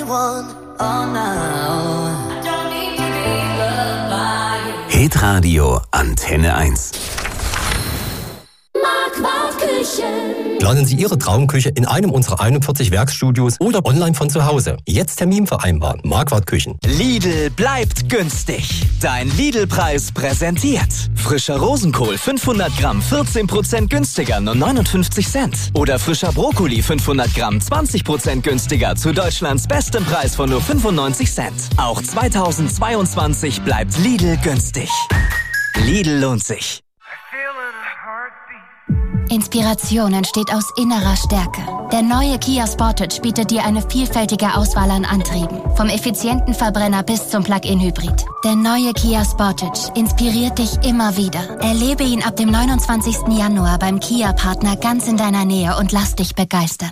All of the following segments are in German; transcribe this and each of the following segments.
one. Oh no. I don't need to be loved by you. Hitradio Antenne 1. Marquardt Küchen. Planen Sie Ihre Traumküche in einem unserer 41 Werkstudios oder online von zu Hause. Jetzt Termin vereinbaren. Marquardt Küchen. Lidl bleibt günstig. Dein Lidl-Preis präsentiert. Frischer Rosenkohl 500 Gramm 14% günstiger, nur 59 Cent. Oder frischer Brokkoli 500 Gramm 20% günstiger zu Deutschlands bestem Preis von nur 95 Cent. Auch 2022 bleibt Lidl günstig. Lidl lohnt sich. Inspiration entsteht aus innerer Stärke. Der neue Kia Sportage bietet dir eine vielfältige Auswahl an Antrieben. Vom effizienten Verbrenner bis zum Plug-in-Hybrid. Der neue Kia Sportage inspiriert dich immer wieder. Erlebe ihn ab dem 29. Januar beim Kia-Partner ganz in deiner Nähe und lass dich begeistern.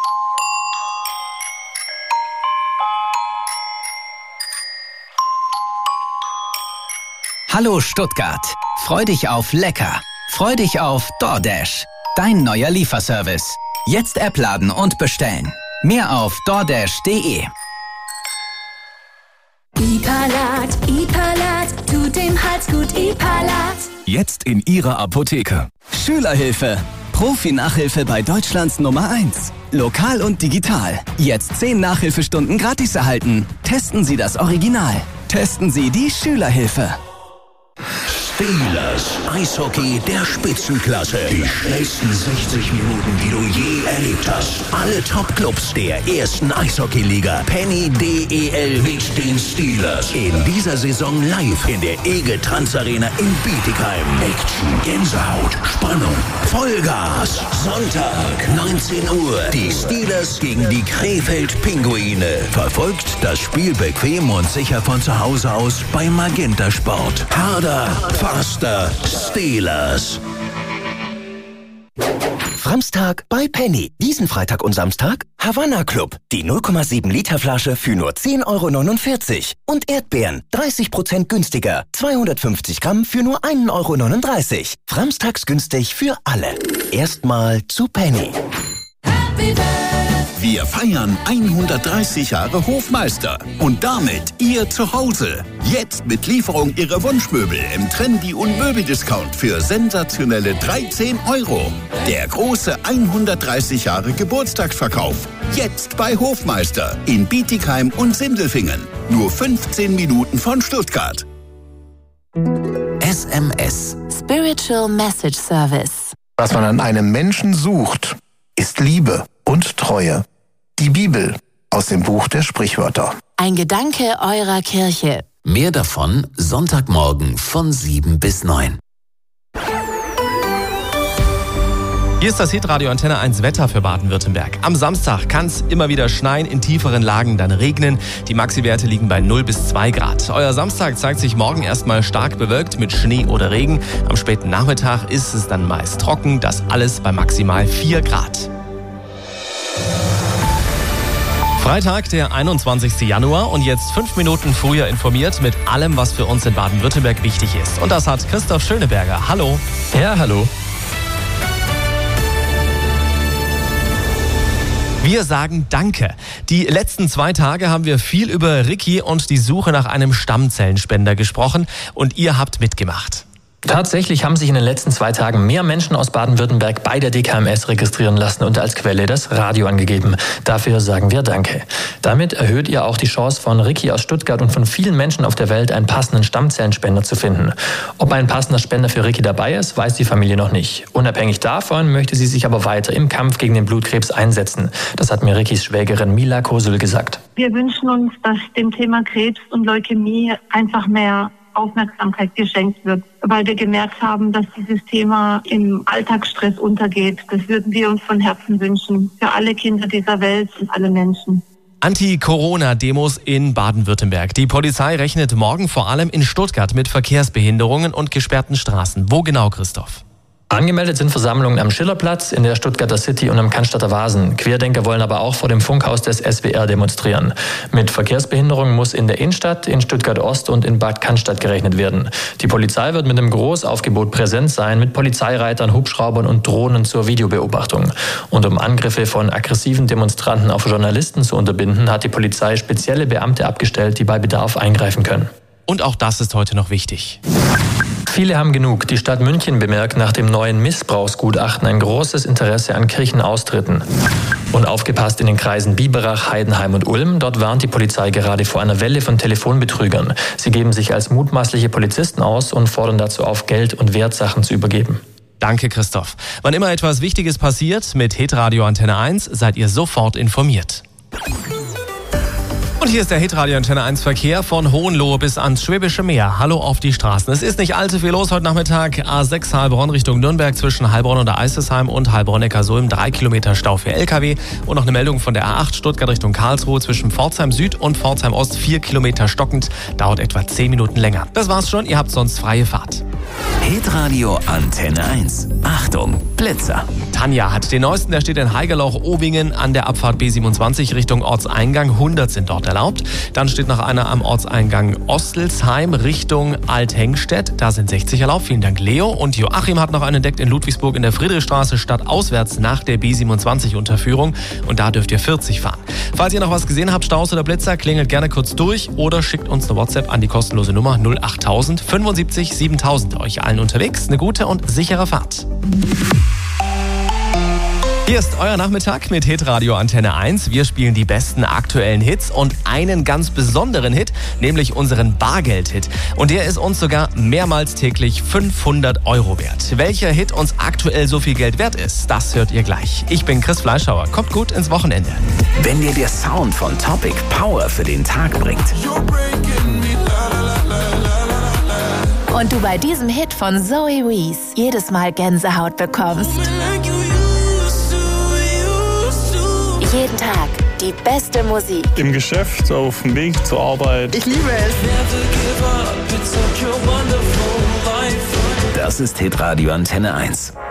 Hallo Stuttgart. Freu dich auf lecker. Freu dich auf DoorDash. Dein neuer Lieferservice. Jetzt App laden und bestellen. Mehr auf doordash.de. Ipalat, tut dem Hals gut, Ipalat. Jetzt in Ihrer Apotheke. Schülerhilfe. Profi-Nachhilfe bei Deutschlands Nummer 1. Lokal und digital. Jetzt 10 Nachhilfestunden gratis erhalten. Testen Sie das Original. Testen Sie die Schülerhilfe. Steelers Eishockey der Spitzenklasse. Die schnellsten 60 Minuten, die du je erlebt hast. Alle Top-Clubs der ersten Eishockey-Liga. Penny DEL mit den Steelers. In dieser Saison live in der EGE-Trans-Arena in Bietigheim. Action, Gänsehaut, Spannung, Vollgas. Sonntag, 19 Uhr. Die Steelers gegen die Krefeld-Pinguine. Verfolgt das Spiel bequem und sicher von zu Hause aus bei Magenta Sport. Harder, faster, Steelers. Framstag bei Penny. Diesen Freitag und Samstag Havanna Club. Die 0,7 Liter Flasche für nur 10,49 €. Und Erdbeeren 30% günstiger. 250 Gramm für nur 1,39 €. Framstags günstig für alle. Erstmal zu Penny. Wir feiern 130 Jahre Hofmeister und damit Ihr Zuhause. Jetzt mit Lieferung Ihrer Wunschmöbel im Trendy- und Möbeldiscount für sensationelle 13 €. Der große 130 Jahre Geburtstagsverkauf. Jetzt bei Hofmeister in Bietigheim und Sindelfingen. Nur 15 Minuten von Stuttgart. SMS. Spiritual Message Service. Was man an einem Menschen sucht, ist Liebe und Treue. Die Bibel aus dem Buch der Sprichwörter. Ein Gedanke eurer Kirche. Mehr davon Sonntagmorgen von 7 bis 9. Hier ist das Hitradio Antenne 1 Wetter für Baden-Württemberg. Am Samstag kann es immer wieder schneien, in tieferen Lagen dann regnen. Die Maxi-Werte liegen bei 0 bis 2 Grad. Euer Samstag zeigt sich morgen erstmal stark bewölkt mit Schnee oder Regen. Am späten Nachmittag ist es dann meist trocken, das alles bei maximal 4 Grad. Freitag, der 21. Januar und jetzt 5 Minuten früher informiert mit allem, was für uns in Baden-Württemberg wichtig ist. Und das hat Christoph Schöneberger. Hallo. Ja, hallo. Wir sagen Danke. Die letzten 2 Tage haben wir viel über Ricky und die Suche nach einem Stammzellenspender gesprochen und ihr habt mitgemacht. Tatsächlich haben sich in den letzten 2 Tagen mehr Menschen aus Baden-Württemberg bei der DKMS registrieren lassen und als Quelle das Radio angegeben. Dafür sagen wir Danke. Damit erhöht ihr auch die Chance von Ricky aus Stuttgart und von vielen Menschen auf der Welt, einen passenden Stammzellenspender zu finden. Ob ein passender Spender für Ricky dabei ist, weiß die Familie noch nicht. Unabhängig davon möchte sie sich aber weiter im Kampf gegen den Blutkrebs einsetzen. Das hat mir Rickys Schwägerin Mila Kosul gesagt. Wir wünschen uns, dass dem Thema Krebs und Leukämie einfach mehr Aufmerksamkeit geschenkt wird, weil wir gemerkt haben, dass dieses Thema im Alltagsstress untergeht. Das würden wir uns von Herzen wünschen, für alle Kinder dieser Welt und alle Menschen. Anti-Corona-Demos in Baden-Württemberg. Die Polizei rechnet morgen vor allem in Stuttgart mit Verkehrsbehinderungen und gesperrten Straßen. Wo genau, Christoph? Angemeldet sind Versammlungen am Schillerplatz, in der Stuttgarter City und am Cannstatter Wasen. Querdenker wollen aber auch vor dem Funkhaus des SWR demonstrieren. Mit Verkehrsbehinderung muss in der Innenstadt, in Stuttgart-Ost und in Bad Cannstatt gerechnet werden. Die Polizei wird mit einem Großaufgebot präsent sein, mit Polizeireitern, Hubschraubern und Drohnen zur Videobeobachtung. Und um Angriffe von aggressiven Demonstranten auf Journalisten zu unterbinden, hat die Polizei spezielle Beamte abgestellt, die bei Bedarf eingreifen können. Und auch das ist heute noch wichtig. Viele haben genug. Die Stadt München bemerkt nach dem neuen Missbrauchsgutachten ein großes Interesse an Kirchenaustritten. Und aufgepasst in den Kreisen Biberach, Heidenheim und Ulm. Dort warnt die Polizei gerade vor einer Welle von Telefonbetrügern. Sie geben sich als mutmaßliche Polizisten aus und fordern dazu auf, Geld und Wertsachen zu übergeben. Danke, Christoph. Wann immer etwas Wichtiges passiert, mit Hitradio Antenne 1 seid ihr sofort informiert. Und hier ist der Hitradio Antenne 1 Verkehr von Hohenlohe bis ans Schwäbische Meer. Hallo auf die Straßen. Es ist nicht allzu viel los heute Nachmittag. A6 Heilbronn Richtung Nürnberg zwischen Heilbronn und der Eisesheim und Heilbronn-Neckarsulm 3 Kilometer Stau für LKW. Und noch eine Meldung von der A8 Stuttgart Richtung Karlsruhe zwischen Pforzheim Süd und Pforzheim Ost 4 Kilometer stockend. Dauert etwa 10 Minuten länger. Das war's schon. Ihr habt sonst freie Fahrt. Hitradio Antenne 1. Achtung, Blitzer. Tanja hat den neuesten, der steht in Haigerloch-Owingen an der Abfahrt B27 Richtung Ortseingang. 100 sind dort erlaubt. Dann steht noch einer am Ortseingang Ostelsheim Richtung Althengstedt. Da sind 60 erlaubt. Vielen Dank, Leo. Und Joachim hat noch einen entdeckt in Ludwigsburg in der Friedrichstraße stadtauswärts nach der B27-Unterführung. Und da dürft ihr 40 fahren. Falls ihr noch was gesehen habt, Staus oder Blitzer, klingelt gerne kurz durch oder schickt uns eine WhatsApp an die kostenlose Nummer 08000 75 7000. Euch allen unterwegs eine gute und sichere Fahrt. Hier ist euer Nachmittag mit Hitradio Antenne 1. Wir spielen die besten aktuellen Hits und einen ganz besonderen Hit, nämlich unseren Bargeld-Hit. Und der ist uns sogar mehrmals täglich 500 € wert. Welcher Hit uns aktuell so viel Geld wert ist, das hört ihr gleich. Ich bin Chris Fleischhauer. Kommt gut ins Wochenende. Wenn dir der Sound von Topic Power für den Tag bringt. Und du bei diesem Hit von Zoe Wees jedes Mal Gänsehaut bekommst. Jeden Tag die beste Musik. Im Geschäft, auf dem Weg zur Arbeit. Ich liebe es. Das ist Hitradio Antenne 1.